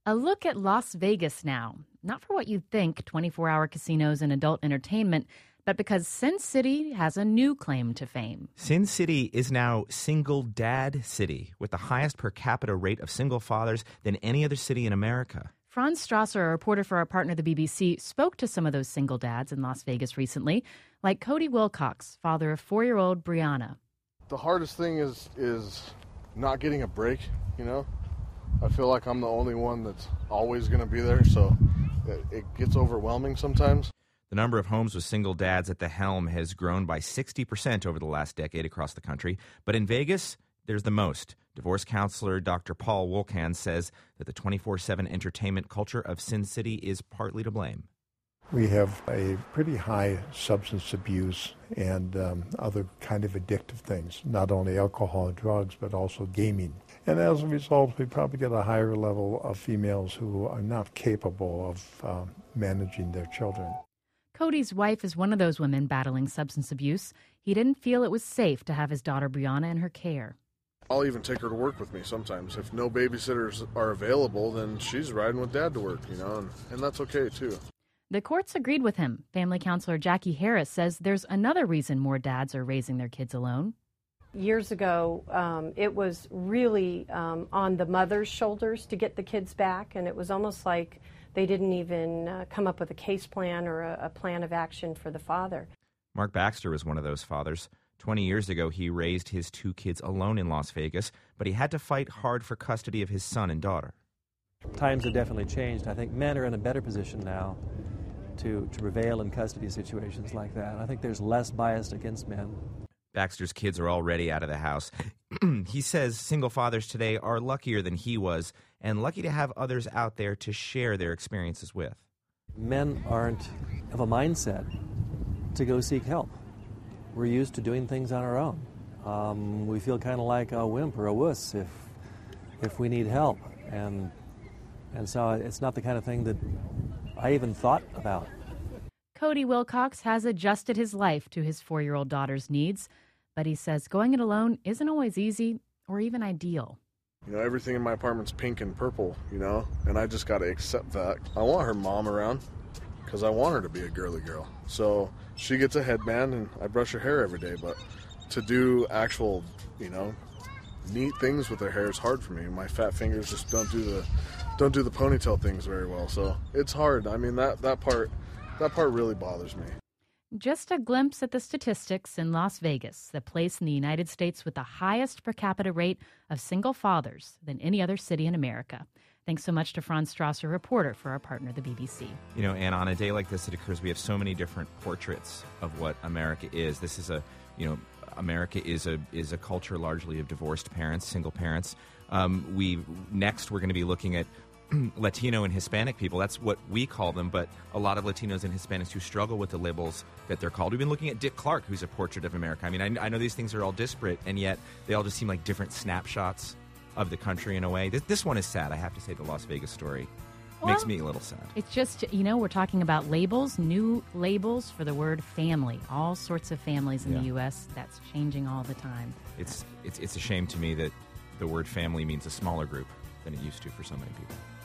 A look at Las Vegas now. Not for what you'd think, 24-hour casinos and adult entertainment, but because Sin City has a new claim to fame. Sin City is now Single Dad City, with the highest per capita rate of single fathers than any other city in America. Franz Strasser, a reporter for our partner, the BBC, spoke to some of those single dads in Las Vegas recently, like Cody Wilcox, father of 4-year-old Brianna. The hardest thing is not getting a break, you know? I feel like I'm the only one that's always going to be there, so it gets overwhelming sometimes. The number of homes with single dads at the helm has grown by 60% over the last decade across the country. But in Vegas, there's the most. Divorce counselor Dr. Paul Wolkan says that the 24/7 entertainment culture of Sin City is partly to blame. We have a pretty high substance abuse and other kind of addictive things, not only alcohol and drugs, but also gaming. And as a result, we probably get a higher level of females who are not capable of managing their children. Cody's wife is one of those women battling substance abuse. He didn't feel it was safe to have his daughter Brianna in her care. I'll even take her to work with me sometimes. If no babysitters are available, then she's riding with Dad to work, you know, and that's okay too. The courts agreed with him. Family counselor Jackie Harris says there's another reason more dads are raising their kids alone. Years ago, it was really on the mother's shoulders to get the kids back, and it was almost like they didn't even come up with a case plan or a plan of action for the father. Mark Baxter was one of those fathers. 20 years ago, he raised his 2 kids alone in Las Vegas, but he had to fight hard for custody of his son and daughter. Times have definitely changed. I think men are in a better position now to prevail in custody situations like that. I think there's less bias against men. Baxter's kids are already out of the house. He says single fathers today are luckier than he was, and lucky to have others out there to share their experiences with. Men aren't of a mindset to go seek help. We're used to doing things on our own. We feel kind of like a wimp or a wuss if we need help, and so it's not the kind of thing that I even thought about. Cody Wilcox has adjusted his life to his 4-year-old daughter's needs, but he says going it alone isn't always easy or even ideal. You know, everything in my apartment's pink and purple, you know, and I just got to accept that. I want her mom around because I want her to be a girly girl. So she gets a headband and I brush her hair every day, but to do actual, you know, neat things with her hair is hard for me. My fat fingers just don't do the ponytail things very well, so it's hard. I mean, that part really bothers me. Just a glimpse at the statistics in Las Vegas, the place in the United States with the highest per capita rate of single fathers than any other city in America. Thanks so much to Franz Strasser, reporter for our partner, the BBC. You know, and on a day like this, it occurs we have so many different portraits of what America is. This is America is a culture largely of divorced parents, single parents. We're going to be looking at Latino and Hispanic people. That's what we call them, but a lot of Latinos and Hispanics who struggle with the labels that they're called. We've been looking at Dick Clark, who's a portrait of America. I mean, I know these things are all disparate, and yet they all just seem like different snapshots of the country in a way. This one is sad. I have to say the Las Vegas story makes me a little sad. It's just, you know, we're talking about labels, new labels for the word family. All sorts of families in the U.S. That's changing all the time. It's a shame to me that the word family means a smaller group than it used to for so many people.